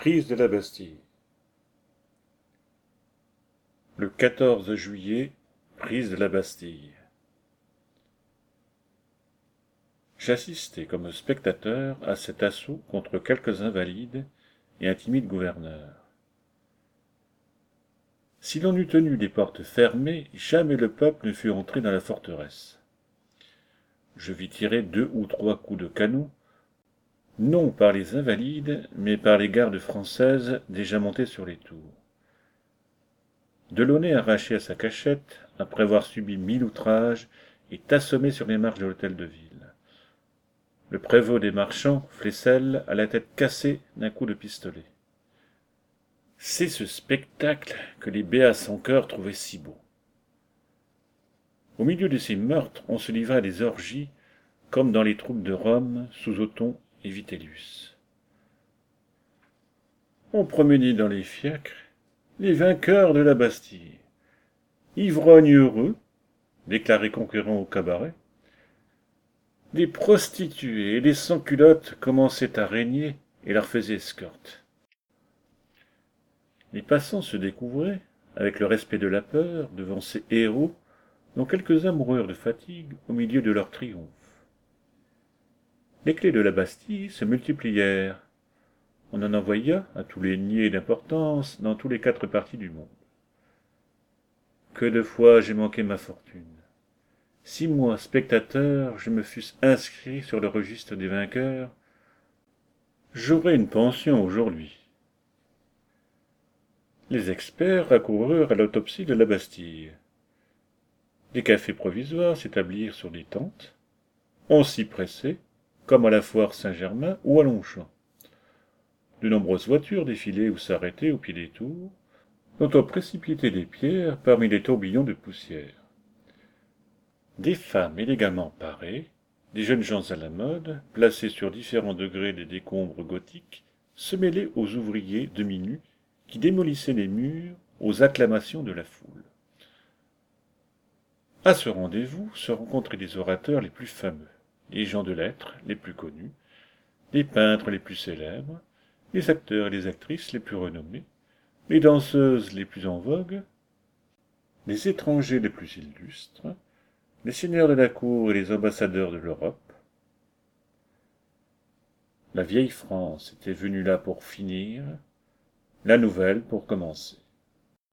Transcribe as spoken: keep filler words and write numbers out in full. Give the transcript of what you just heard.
Prise de la Bastille. Le quatorze juillet, prise de la Bastille. J'assistais comme spectateur à cet assaut contre quelques invalides et un timide gouverneur. Si l'on eût tenu les portes fermées, jamais le peuple ne fût entré dans la forteresse. Je vis tirer deux ou trois coups de canon, non par les invalides, mais par les gardes françaises déjà montées sur les tours. Delaunay, arraché à sa cachette, après avoir subi mille outrages, est assommé sur les marches de l'hôtel de ville. Le prévôt des marchands, Flesselles, a la tête cassée d'un coup de pistolet. C'est ce spectacle que les béats sans cœur trouvaient si beau. Au milieu de ces meurtres, on se livrait à des orgies, comme dans les troupes de Rome, sous Othon et Vitellius. On promenait dans les fiacres les vainqueurs de la Bastille, ivrognes heureux, déclarés conquérants au cabaret. Des prostituées et des sans-culottes commençaient à régner et leur faisaient escorte. Les passants se découvraient, avec le respect de la peur, devant ces héros, dont quelques-uns moururent de fatigue au milieu de leur triomphe. Les clés de la Bastille se multiplièrent. On en envoya à tous les niais d'importance dans tous les quatre parties du monde. Que de fois j'ai manqué ma fortune. Si moi, spectateur, je me fusse inscrit sur le registre des vainqueurs, j'aurais une pension aujourd'hui. Les experts accoururent à l'autopsie de la Bastille. Des cafés provisoires s'établirent sur des tentes. On s'y pressait, comme à la foire Saint-Germain ou à Longchamp. De nombreuses voitures défilaient ou s'arrêtaient au pied des tours, dont on précipitait des pierres parmi les tourbillons de poussière. Des femmes élégamment parées, des jeunes gens à la mode, placés sur différents degrés des décombres gothiques, se mêlaient aux ouvriers demi-nus qui démolissaient les murs aux acclamations de la foule. À ce rendez-vous se rencontraient les orateurs les plus fameux, les gens de lettres les plus connus, les peintres les plus célèbres, les acteurs et les actrices les plus renommés, les danseuses les plus en vogue, les étrangers les plus illustres, les seigneurs de la cour et les ambassadeurs de l'Europe. La vieille France était venue là pour finir, la nouvelle pour commencer.